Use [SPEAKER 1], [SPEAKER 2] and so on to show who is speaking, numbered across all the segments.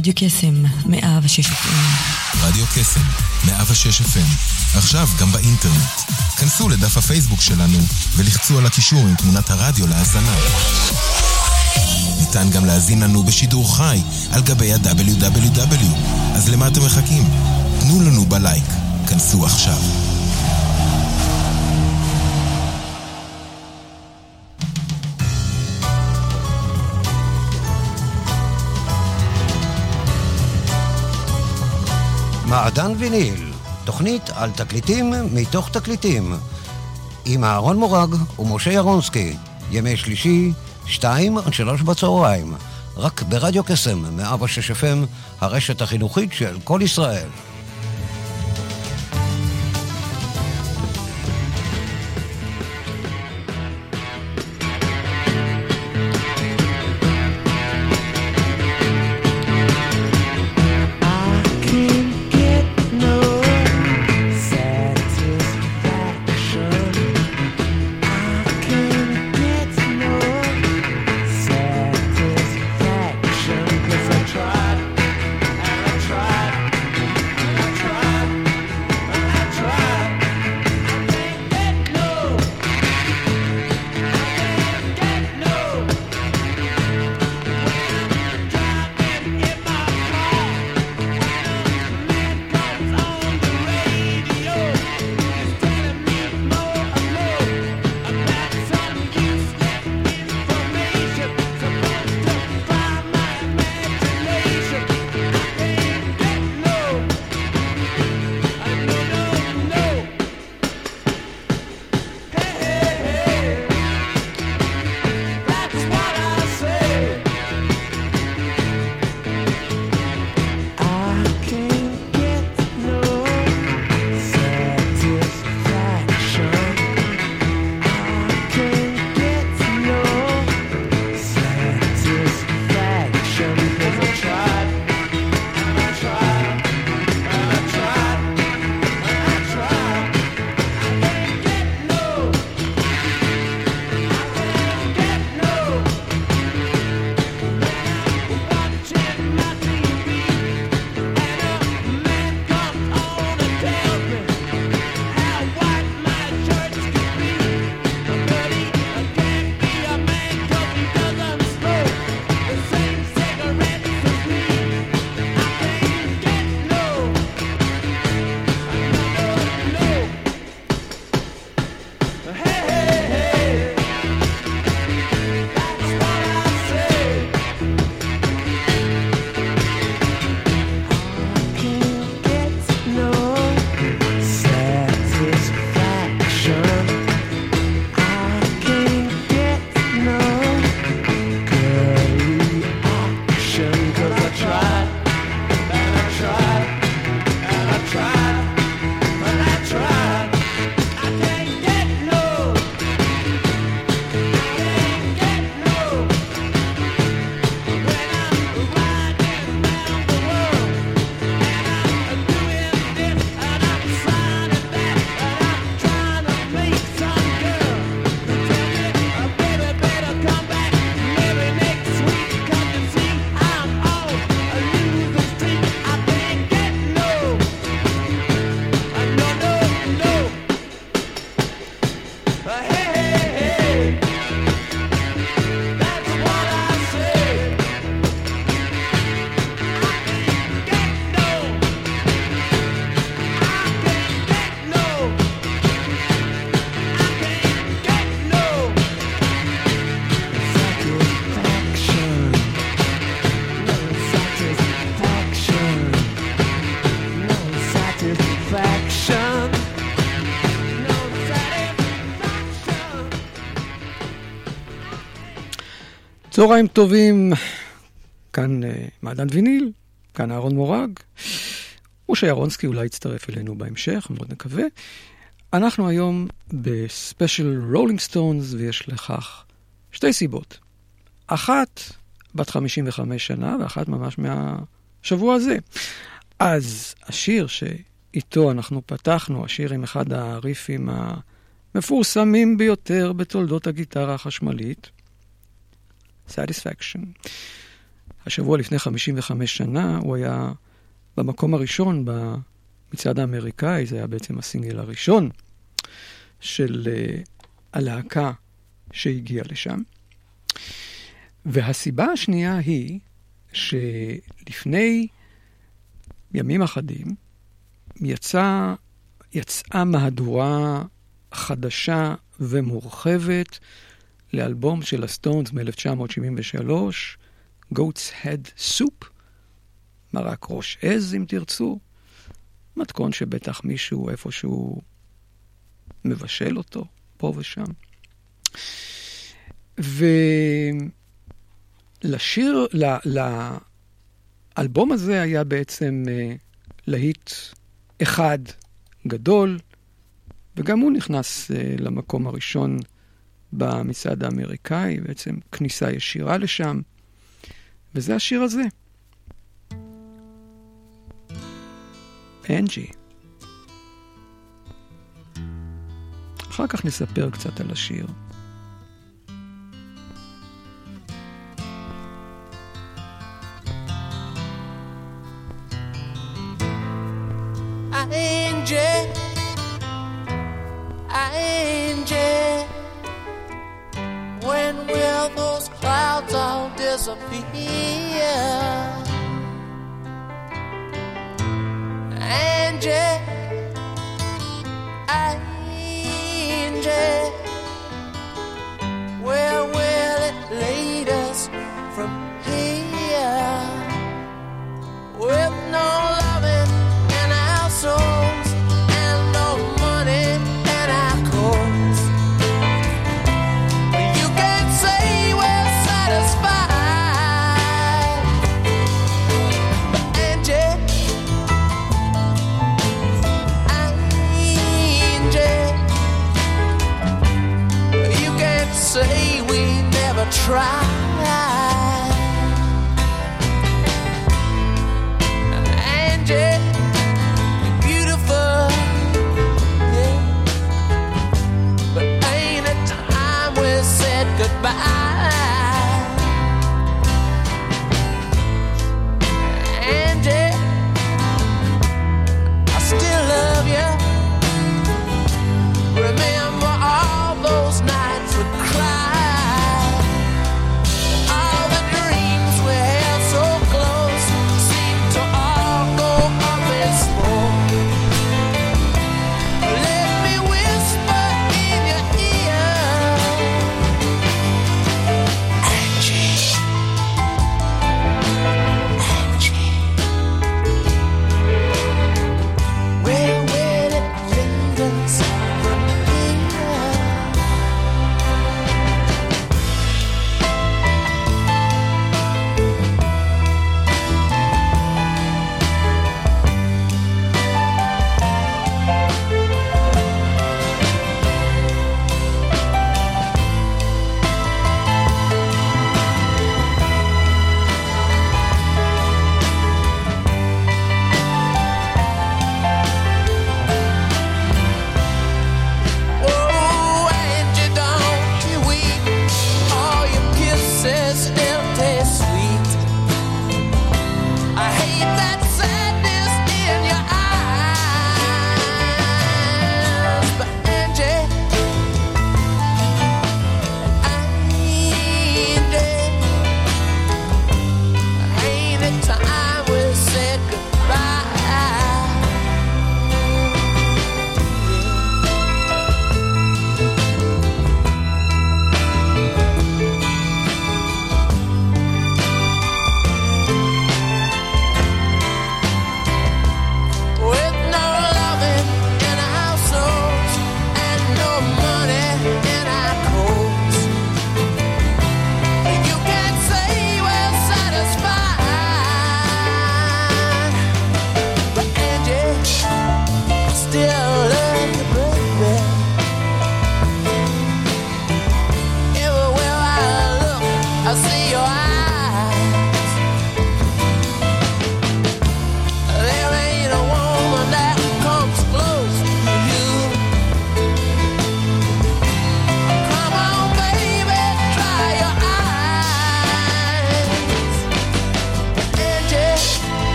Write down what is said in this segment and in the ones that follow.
[SPEAKER 1] רדיו קסם 106 FM.
[SPEAKER 2] רדיו קסם 106 FM. עכשיו גם באינטרנט. כנסו לדף הפייסבוק שלנו ולחצו על הקישור עם תמונת הרדיו להאזנה. ניתן גם להאזין לנו בשידור חי על גבי ה-www. אז למה אתם מחכים? תנו לנו בלייק. כנסו עכשיו.
[SPEAKER 3] מעדן ויניל, תוכנית על תקליטים מתוך תקליטים, עם אהרון מורג ומשה ירונסקי, ימי שלישי, 2-3 בצהריים, רק ברדיו קסם 106 FM, הרשת החינוכית של כל ישראל.
[SPEAKER 4] צהריים טובים, כאן מעדן ויניל, כאן אהרון מורג, משה ירונסקי אולי יצטרף אלינו בהמשך, מאוד נקווה. אנחנו היום בספיישל רולינג סטונס, ויש לכך שתי סיבות. אחת בת 55 שנה, ואחת ממש מהשבוע הזה. אז השיר שאיתו אנחנו פתחנו, השיר עם אחד הריפים המפורסמים ביותר בתולדות הגיטרה החשמלית, Satisfaction. השבוע לפני 55 שנה הוא היה במקום הראשון במצעד האמריקאי, זה היה בעצם הסינגל הראשון של הלהקה שהגיעה לשם. והסיבה השנייה היא שלפני ימים אחדים יצאה מהדורה חדשה ומורחבת לאלבום של הסטונס מ-1973, Goat's Head Soup, מרק ראש עז אם תרצו, מתכון שבטח מישהו איפשהו מבשל אותו, פה ושם. ולשיר, לאלבום הזה היה בעצם להיט אחד גדול, וגם הוא נכנס למקום הראשון במצעד האמריקאי, בעצם כניסה ישירה לשם, וזה השיר הזה. אנג'י. אחר כך נספר קצת על השיר.
[SPEAKER 5] Angie, when will those clouds all disappear? Angie, Angie, where will it lead us from here? With no loving in our souls and no money in our coats, you can't say we're satisfied. Angie, Angie, you can't say we never tried. Beautiful, yeah. But ain't it time we said goodbye? Angie, I still love you. Remember all those nights we cried. All the dreams we held so close seem to all go up in smoke. Let me whisper in your ear,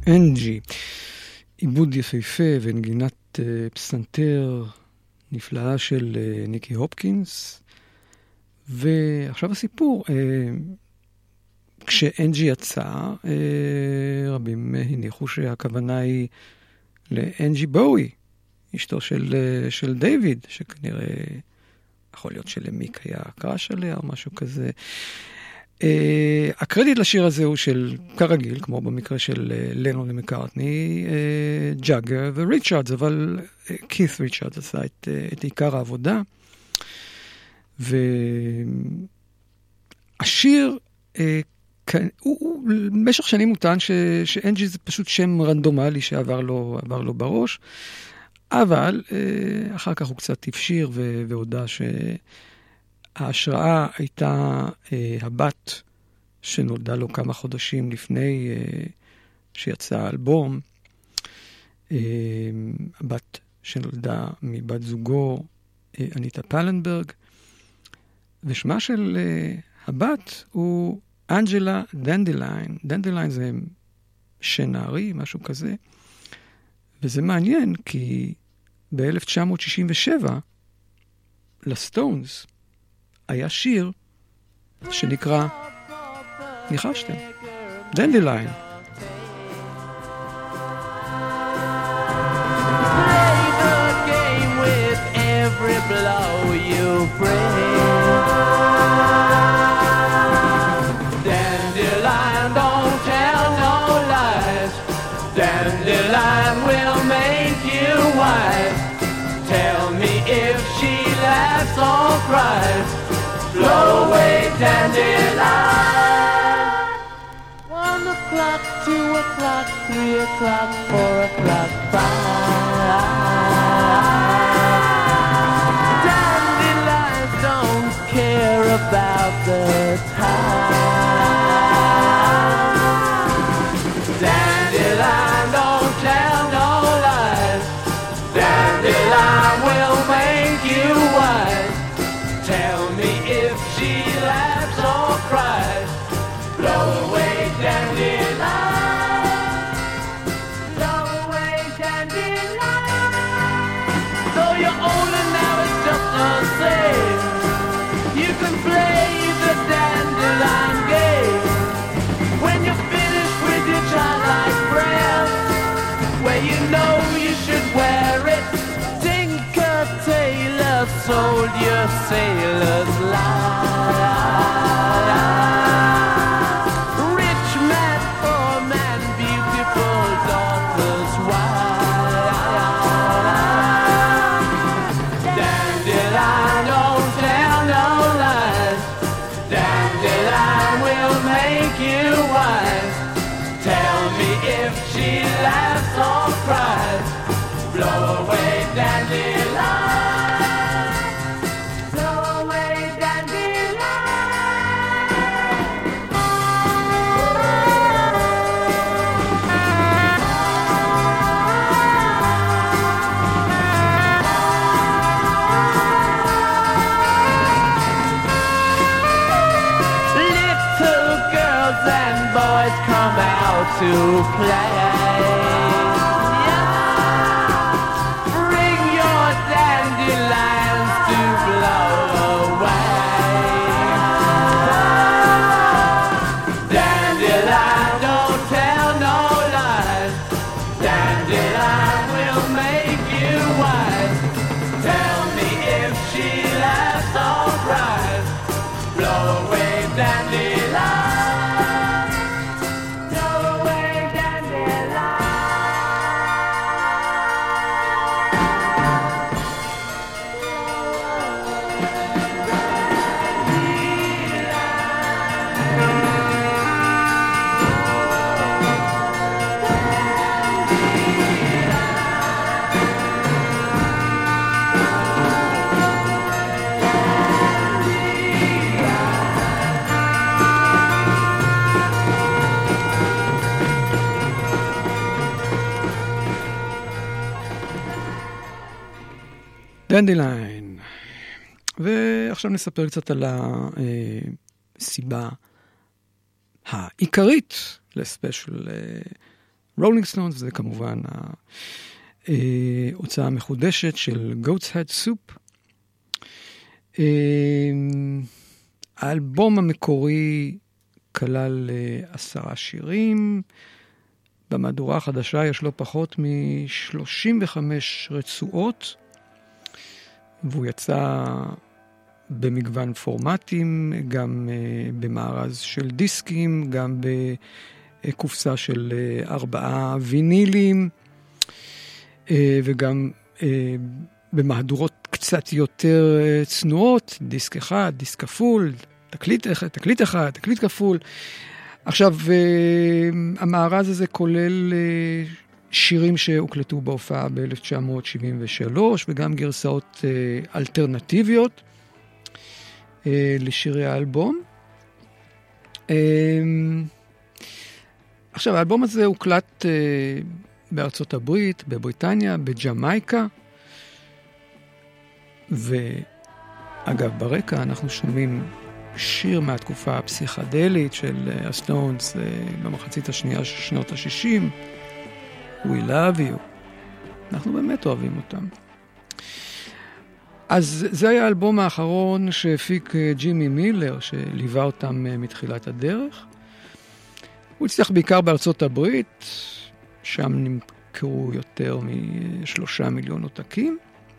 [SPEAKER 4] אנג'י. עיבוד יפהפה ונגינת פסנתר נפלאה של ניקי הופקינס. ועכשיו הסיפור. כשאנג'י יצא, רבים הניחו שהכוונה היא לאנג'י בואי, אשתו של דיוויד, שכנראה יכול להיות שלמיק היה קראש עליה או משהו כזה. הקרדיט לשיר הזה הוא של, כרגיל, כמו במקרה של לנון ומקארטני, ג'אגר וריצ'רדס, אבל קית' ריצ'רדס עשה את עיקר העבודה. והשיר, הוא במשך שנים הוא טען שאנג'י זה פשוט שם רנדומלי שעבר לו בראש, אבל אחר כך הוא קצת הפשיר והודע שההשראה הייתה הבת שנולדה לו כמה חודשים לפני שיצא האלבום, הבת שנולדה מבת זוגו אניטה פלנברג, ושמה של הבת הוא אנג'לה דנדליין. דנדליין זה שנערי, משהו כזה. וזה מעניין, כי ב-1967 לסטונס היה שיר שנקרא, ניחשתם, דנדליין.
[SPEAKER 5] Dandelion will make you wise. Tell me if she laughs or cries. Blow away dandelion. 1 o'clock, 2 o'clock, 3 o'clock, 4 o'clock, 5. Dandelions don't care about the time. Dandelion don't tell no lies. Dandelion will make you wise. Tell me if she laughs or cries. Blow away dandelion. Blow away dandelion. Though you're older now, it's just the same. You can play the dandelion game. When you're finished with your childlike breath, where you know you should wear it. Tinker Tailor sold your sailor's life. Rich man, poor man, beautiful daughter's wife. Dandelion don't tell no lies. Dandelion will make you wise. Tell me if she laughs or cries. Blow away dandelion. Blow away Little girls and boys come out to play. Bring your dandelions to blow away. Dandelion don't tell no lies. Dandelion will make you wise. Tell me if she laughs or cries. Blow away dandelion. Blow away dandelion.
[SPEAKER 4] דנדליין. ועכשיו נספר קצת על הסיבה העיקרית לספיישל רולינג סטונס, זה כמובן ההוצאה המחודשת של Goat's Head Soup. האלבום המקורי כלל 10 שירים, במהדורה החדשה יש לו פחות מ-35 רצועות, והוא יצא במגוון פורמטים, גם במארז של דיסקים, גם בקופסה של 4 וינילים, וגם במהדורות קצת יותר צנועות, דיסק אחד, דיסק כפול, תקליט אחד, תקליט כפול. עכשיו, המארז הזה כולל שירים שהוקלטו בהופעה ב-1973, וגם גרסאות אלטרנטיביות לשירי האלבום. עכשיו, האלבום הזה הוקלט בארצות הברית, בבריטניה, בג'מייקה, ואגב, ברקע אנחנו שומעים שיר מהתקופה הפסיכדלית של הסטונס במחצית השנייה של שנות ה-60, We Love You. אנחנו באמת אוהבים אותם. אז זה היה האלבום האחרון שהפיק ג'ימי מילר, שליווה אותם מתחילת הדרך. הוא הצליח בעיקר בארצות הברית, שם נמכרו יותר מ3 מיליון עותקים.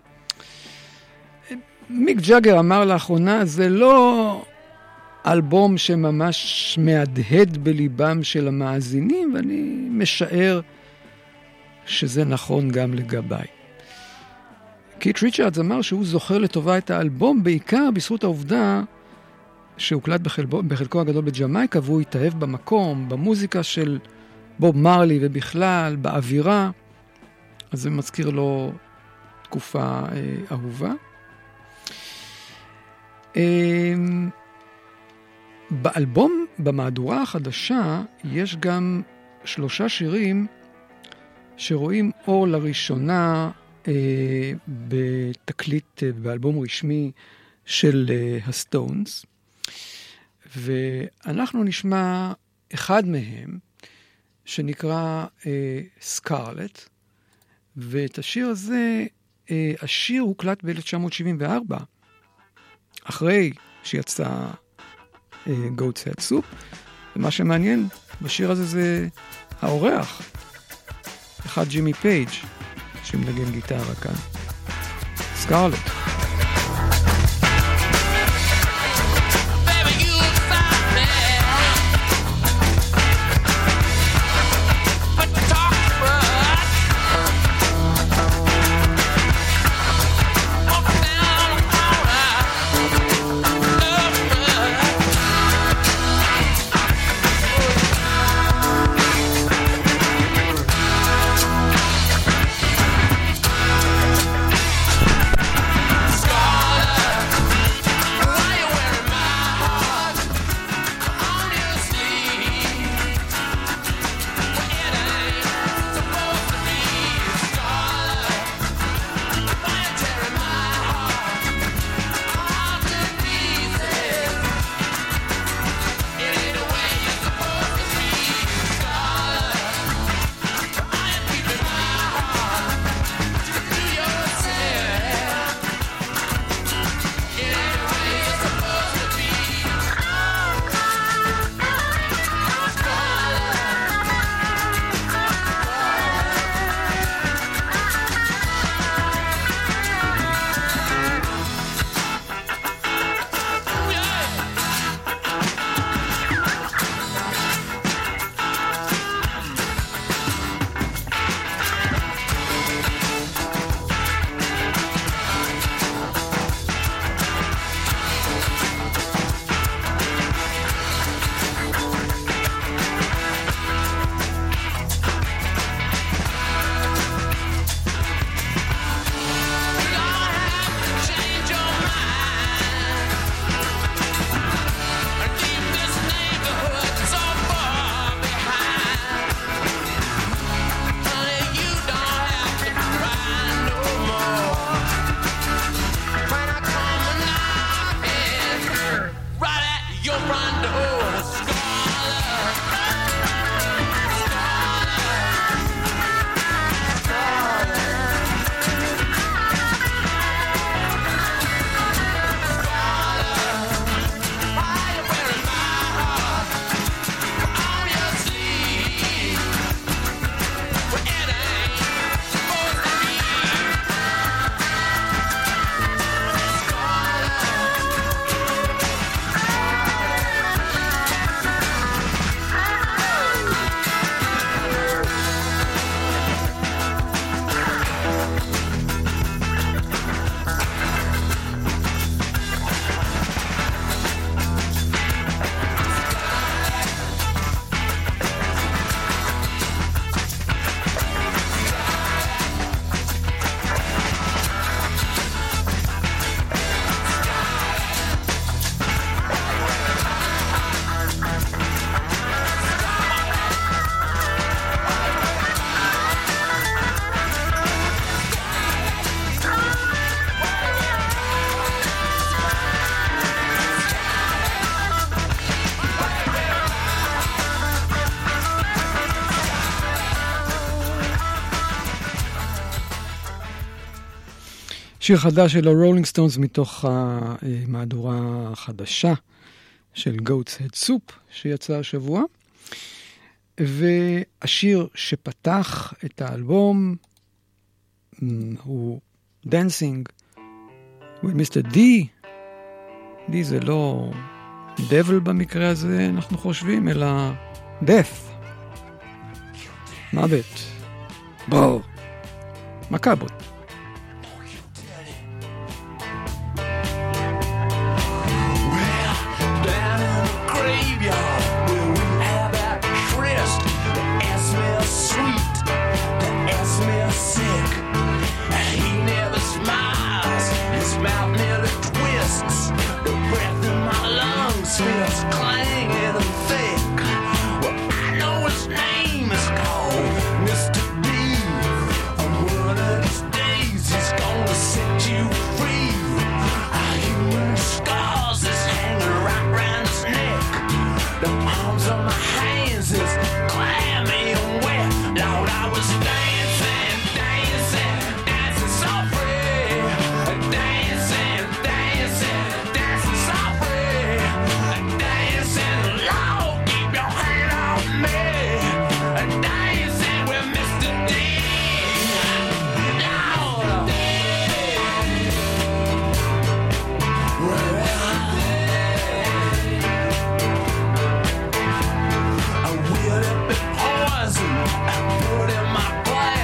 [SPEAKER 4] מיק ג'אגר אמר לאחרונה, זה לא אלבום שממש מהדהד בליבם של המאזינים, ואני משער שזה נכון גם לגביי. קית' ריצ'רדס אמר שהוא זוכר לטובה את האלבום, בעיקר בזכות העובדה שהוקלט בחלקו הגדול בג'מייקה, והוא התאהב במקום, במוזיקה של בוב מרלי ובכלל, באווירה, אז זה מזכיר לו תקופה אהובה. באלבום, במהדורה החדשה, יש גם 3 שירים שרואים אור לראשונה בתקליט, באלבום רשמי של הסטונס, ואנחנו נשמע אחד מהם שנקרא סקרלט, ואת השיר הזה, השיר הוקלט ב-1974, אחרי שיצא Goat's Head Soup, ומה שמעניין בשיר הזה זה האורח, אחד ג'ימי פייג' שמנגן גיטרה כאן. סקרלט. שיר חדש של הרולינג סטונס מתוך המהדורה החדשה של Goat's Head Soup שיצא השבוע. והשיר שפתח את האלבום הוא Dancing with Mr. D. D זה לא devil במקרה הזה, אנחנו חושבים, אלא death. מוות. בואו. מקאבות.
[SPEAKER 5] Put in my glass.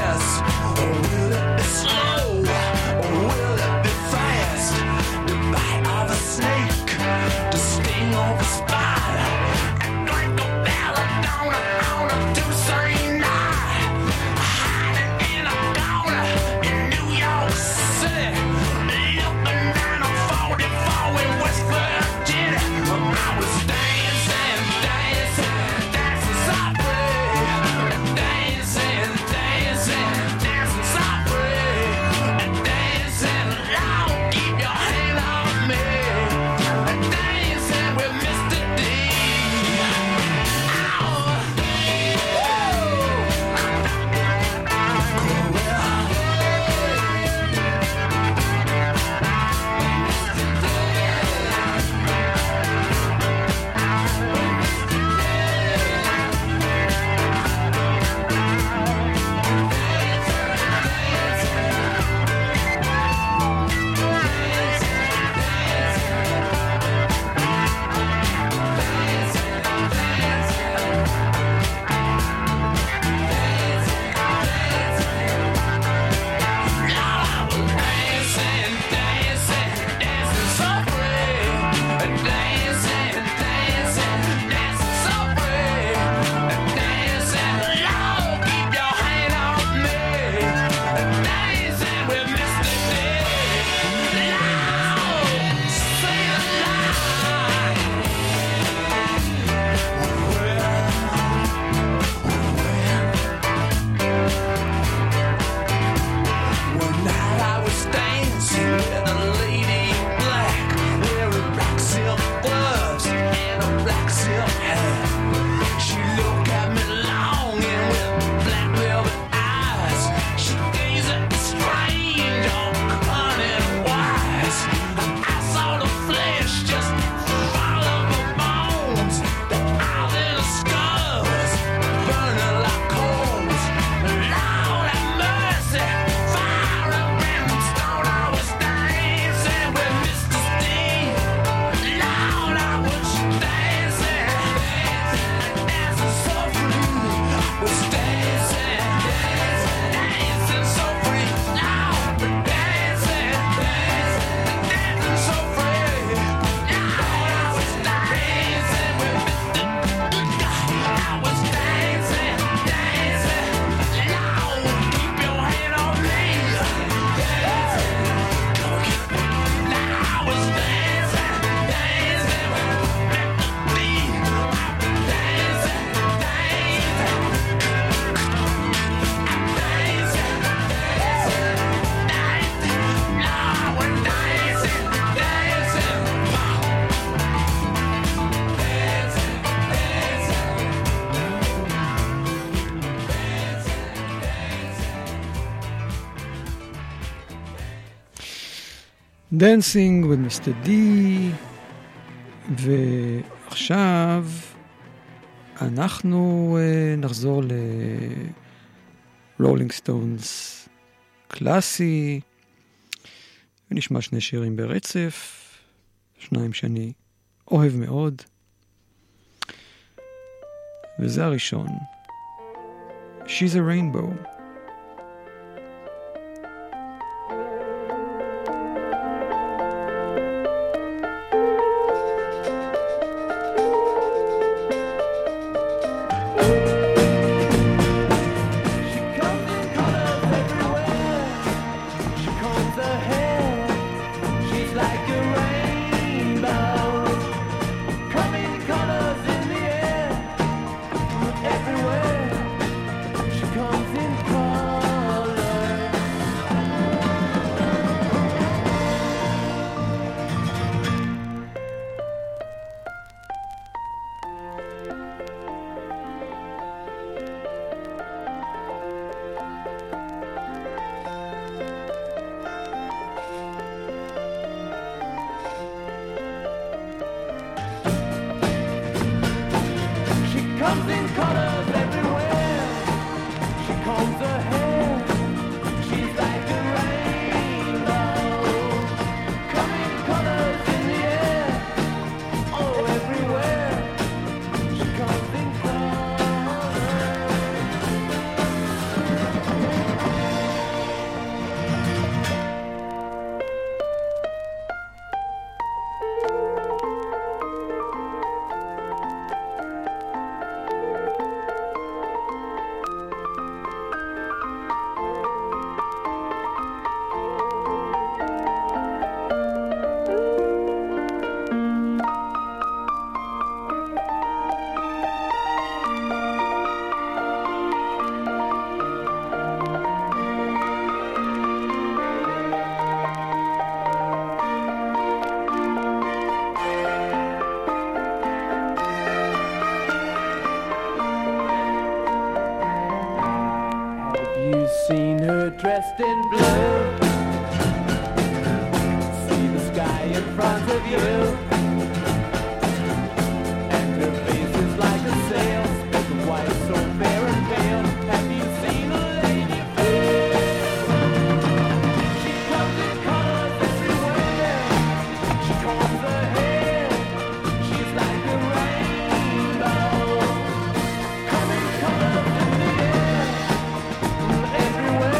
[SPEAKER 4] Dancing with Mr. D. ועכשיו אנחנו נחזור לרולינג סטונס קלאסי, ונשמע שני שירים ברצף, שניים שאני אוהב מאוד, וזה הראשון, She's a Rainbow.
[SPEAKER 5] Dressed in blue, see the sky in front of you, and her face is like a sail, with a white so fair and pale. Have you seen a lady fair? She comes in colors everywhere, she combs her hair, she's like a rainbow, coming colors in the air, everywhere.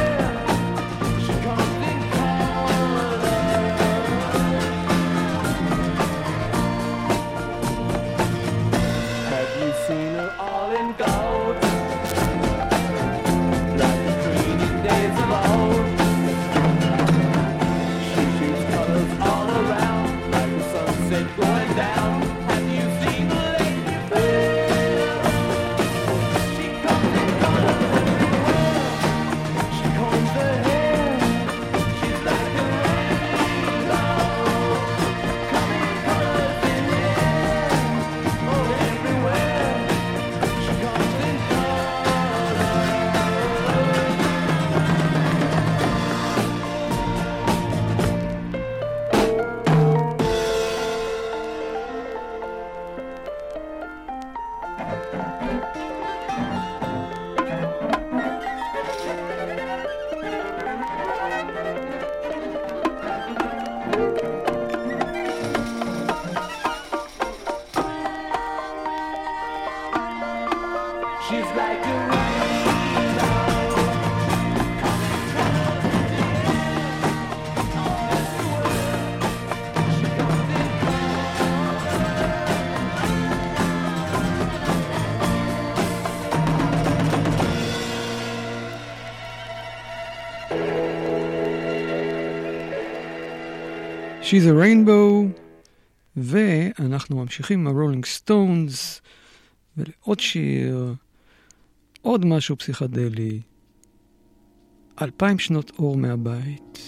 [SPEAKER 4] She's a Rainbow, ואנחנו ממשיכים עם הרולינג סטונס, ולעוד שיר, עוד משהו פסיכדלי, 2000 שנות אור מהבית.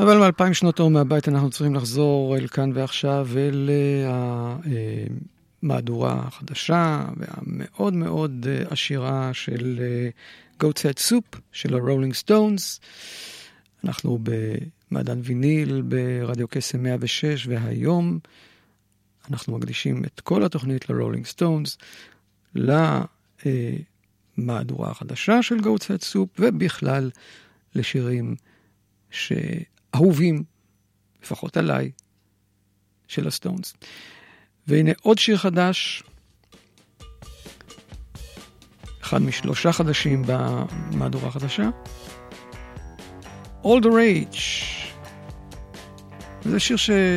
[SPEAKER 4] אבל מ-2000 שנות אור מהבית אנחנו צריכים לחזור אל כאן ועכשיו אל המהדורה החדשה והמאוד מאוד עשירה של Goat's Head Soup של הרולינג סטונס. אנחנו במעדן ויניל ברדיו קסם 106, והיום אנחנו מקדישים את כל התוכנית לרולינג סטונס, למהדורה החדשה של Goat's Head Soup, ובכלל לשירים שאהובים, לפחות עליי, של הסטונס. והנה עוד שיר חדש, אחד משלושה חדשים במהדורה החדשה, All the Rage. זה שיר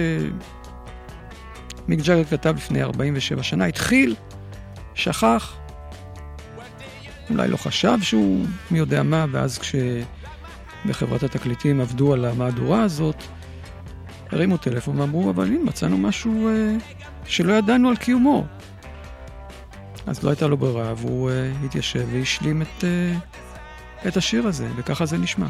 [SPEAKER 4] מיק ג'אגר כתב לפני 47 שנה, התחיל, שכח, אולי לא חשב שהוא מי יודע מה, ואז כשבחברת התקליטים עבדו על המהדורה הזאת, הרימו טלפון ואמרו, אבל הנה מצאנו משהו שלא ידענו על קיומו. אז לא הייתה לו ברירה, והוא התיישב והשלים את השיר הזה, וככה זה נשמע.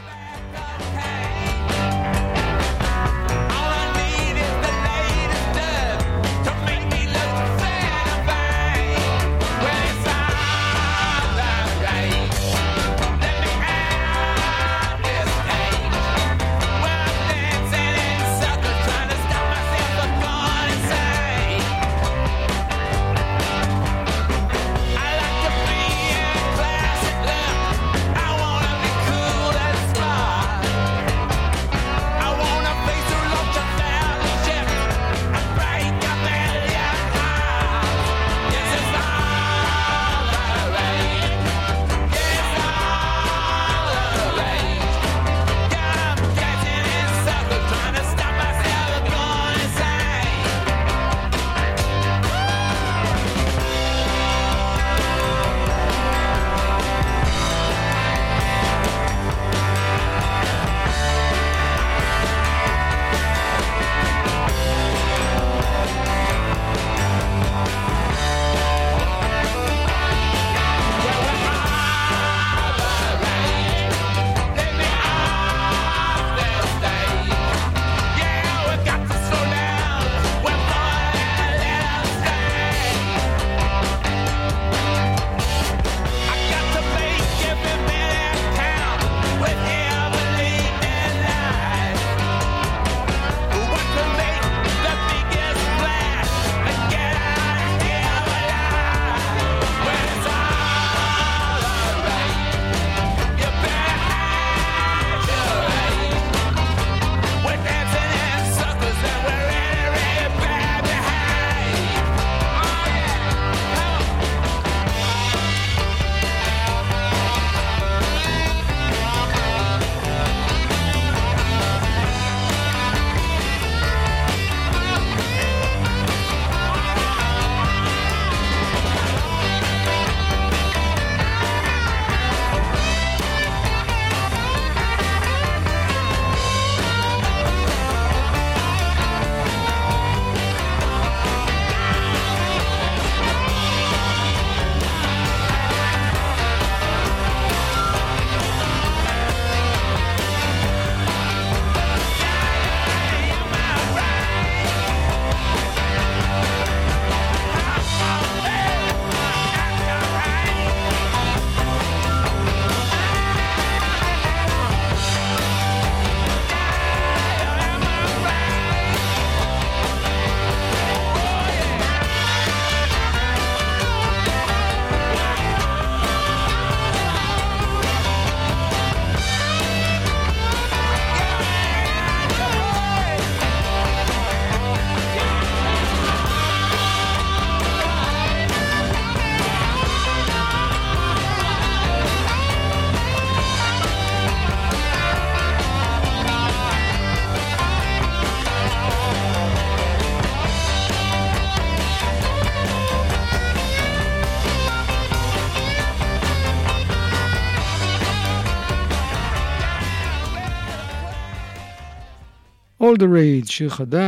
[SPEAKER 4] All the Rage, שיר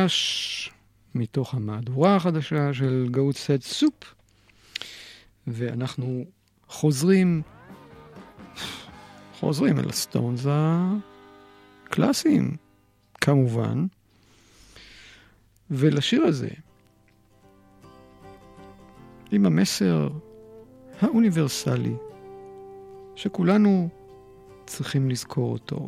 [SPEAKER 4] חדש מתוך המהדורה החדשה של Goat's Head Soup, ואנחנו חוזרים אל הסטונס הקלאסיים, כמובן. ולשיר הזה, עם המסר האוניברסלי, שכולנו צריכים לזכור אותו.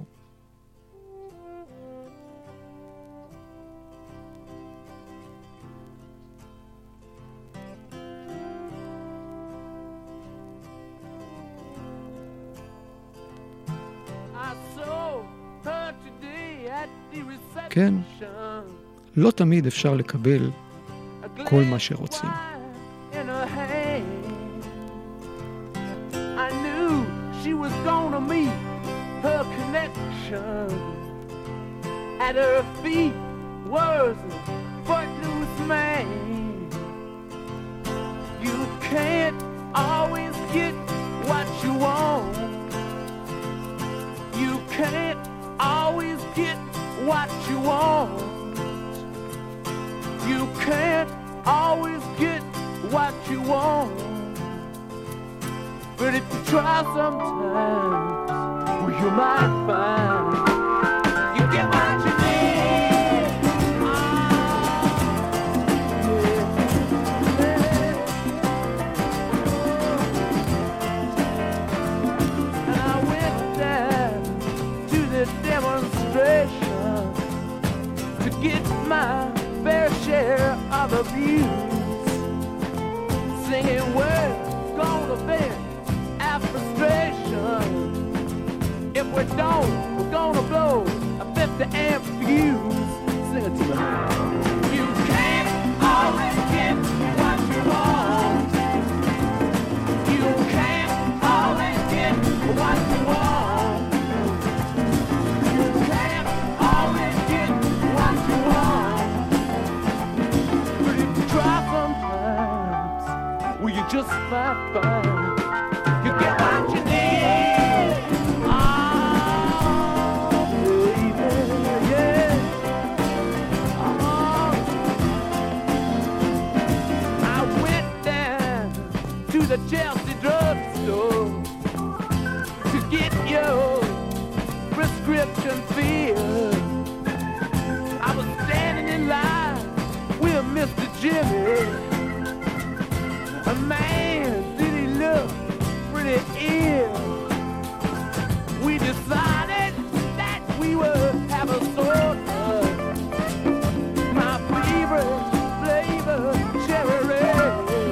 [SPEAKER 4] כן, לא תמיד אפשר לקבל כל מה שרוצים.
[SPEAKER 5] I knew she was gonna meet her connection. At her feet was a footloose man. You can't always get what you want. You can't always get what you want. You can't always get what you want. But if you try sometimes, well, you might find you get what you need. Oh, yeah. And I went down to the demonstration to get my fair share of abuse, singing words gonna vent our frustration. If we don't, we're gonna blow a 50-amp fuse. Sing it to me. You can't always get what you want. You can't always get what you want. You can't always get what you want. But if you try sometimes, well, you just might find you get what you need. Oh, baby, yeah. Oh. I went down to the Chelsea drugstore to get your prescription filled. I was standing in line with Mr. Jimmy. A man, did he look pretty ill. We decided that we would have a soda. My favorite flavor, cherry red.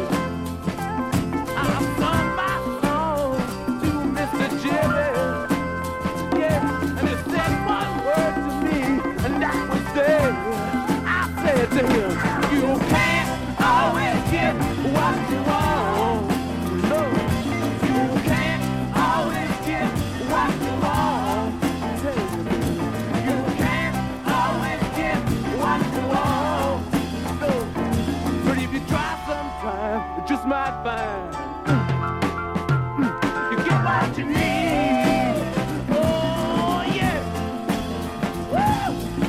[SPEAKER 5] I sung my song to Mr. Jimmy. Yeah, and he said one word to me, and that was there. I said to him, you can't always get what you want. No, you can't always get what you want. You can't always get what you want. No, but if you try sometime, you just might find you get what you need. Oh yeah. Woo!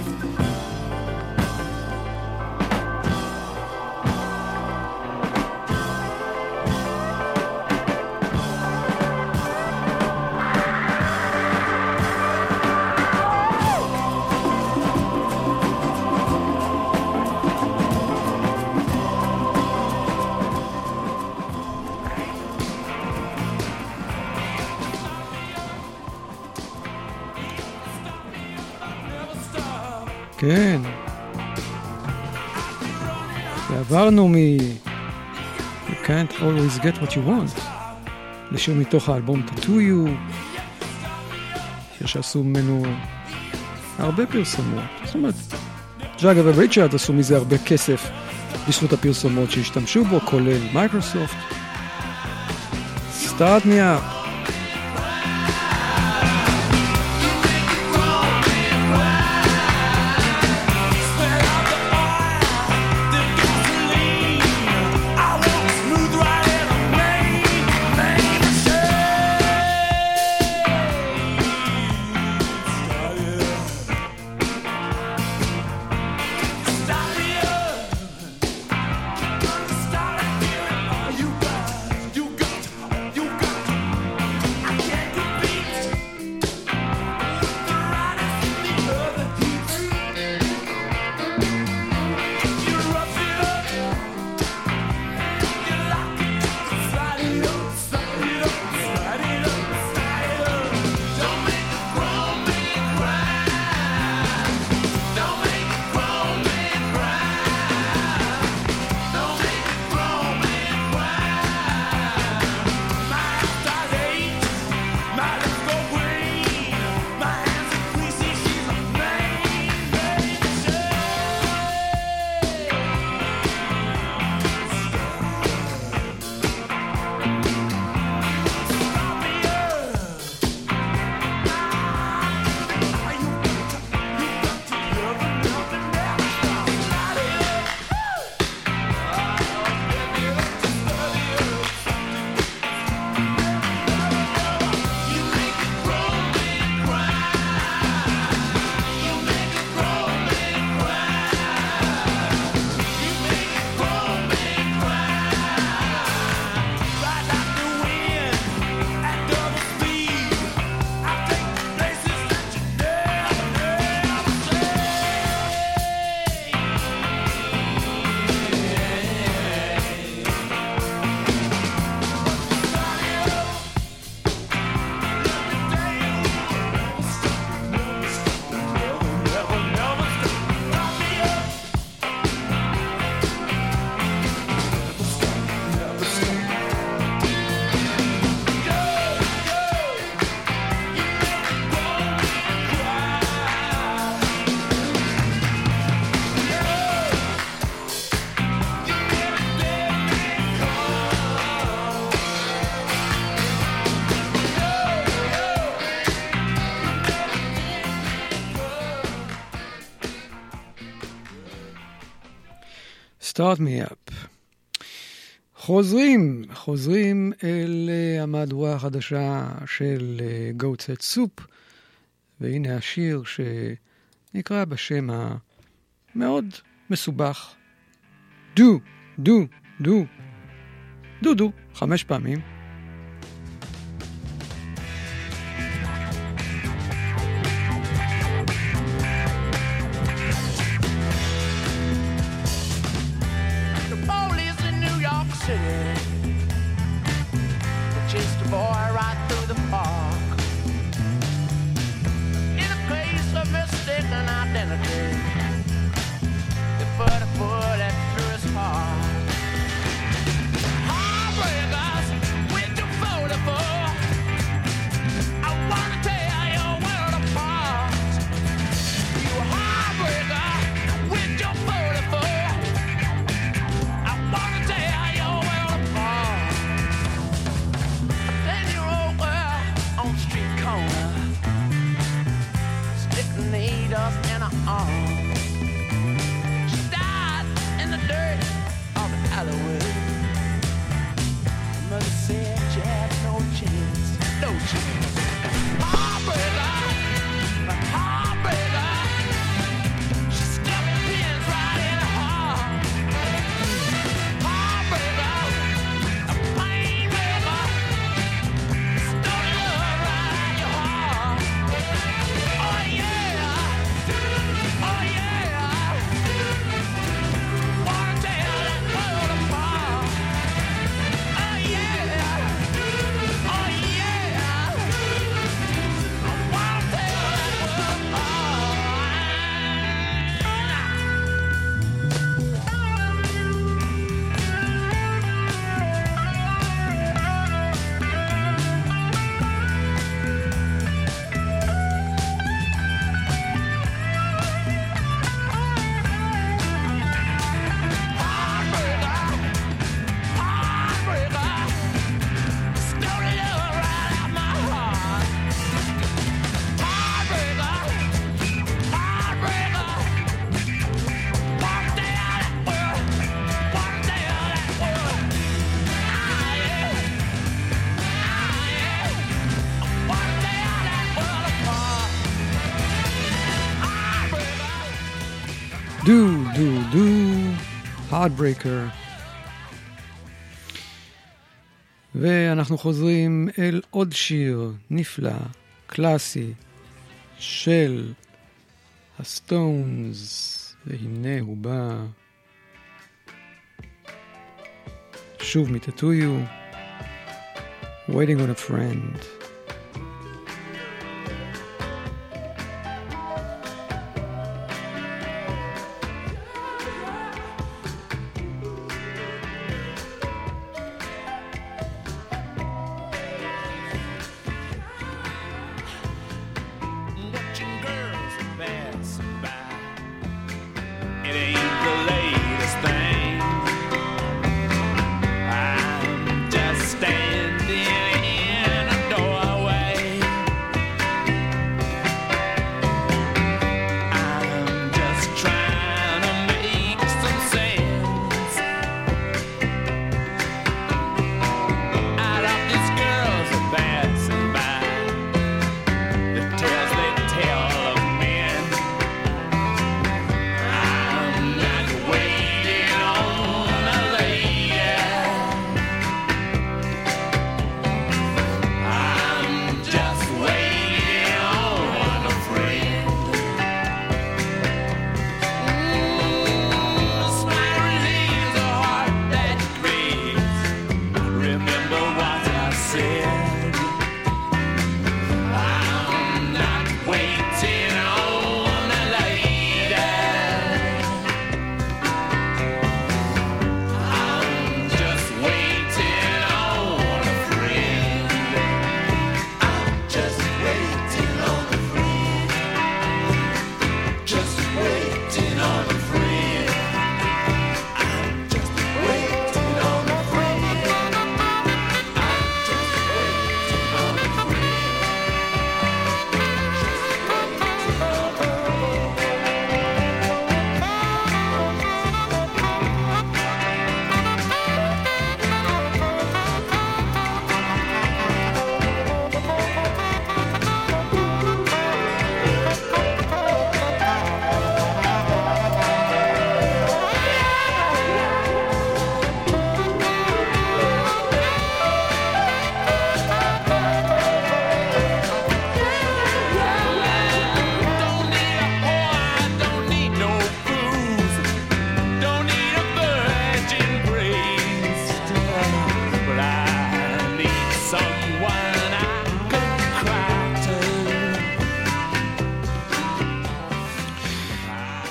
[SPEAKER 4] כן. ועברנו You can't always get what you want לשיר מתוך האלבום Tattoo You, שעשו ממנו הרבה פרסומות. זאת אומרת, ג'אגר וריצ'רד עשו מזה הרבה כסף בזכות הפרסומות שהשתמשו בו, כולל מייקרוסופט. Start me up. Start Me Up. חוזרים אל המהדורה החדשה של Goat's Head Soup, והנה השיר שנקרא בשם המאוד מסובך, דו, 5 פעמים.
[SPEAKER 5] Chased a boy right through the park in a case of mistaken identity. They put a bullet through his heart. Heartbreakers with your photo for. I wanna tear your world apart. You heartbreaker with your photo for. I wanna tear your world apart. 10-year-old girl on the street corner, sticking needles in her arm. She died in the dirt of the alleyway. Mother said she had no chance. Heartbreaker, heartbreaker. She stuck pins right in her heart. Heartbreaker, a pain breaker. Stole love right out your heart. Oh yeah, wanna tear that world apart. Oh yeah, I wanna tear that world
[SPEAKER 4] Do, Heartbreaker. ואנחנו חוזרים אל עוד שיר נפלא, קלאסי, של הסטונס, והנה הוא בא. שוב מטאטויו, Waiting on a Friend.
[SPEAKER 5] watching girls pass by. It ain't the latest thing. I'm just standing in a door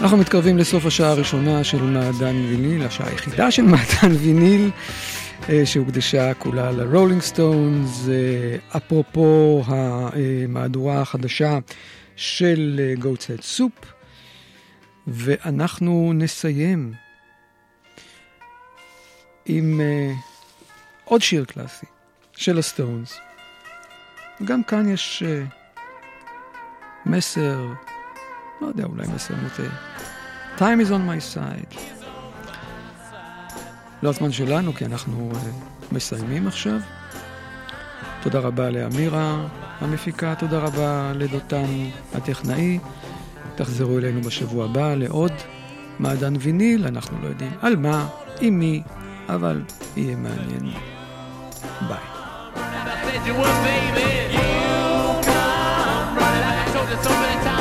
[SPEAKER 4] אנחנו מתקרבים לסוף השעה הראשונה של מעדן ויניל, השעה היחידה של מעדן ויניל, שהוקדשה כולה לרולינג סטונס, אפרופו המהדורה החדשה של Goat's Head Soup, ואנחנו נסיים עם עוד שיר קלאסי של הסטונס. גם כאן יש מסר, לא יודע, אולי מסר מוטה. Time is on my side. לא הזמן שלנו, כי אנחנו מסיימים עכשיו. תודה רבה לאמירה המפיקה, תודה רבה לדותן הטכנאי. תחזרו אלינו בשבוע הבא לעוד מעדן ויניל, אנחנו לא יודעים על מה, עם מי, אבל יהיה מעניין. ביי. You come running, I told you so many times.